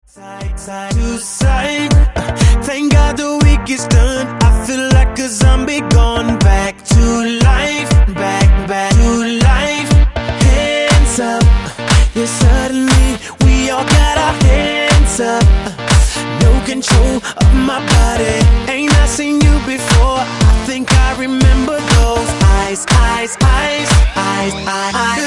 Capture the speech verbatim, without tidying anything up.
Side, side to side, thank God the week is done. I feel like a zombie gone back to life, back, back to life. Hands up, yeah, suddenly we all got our hands up. No control of my body, ain't I seen you before? I think I remember those eyes, eyes, eyes, eyes, eyes, eyes.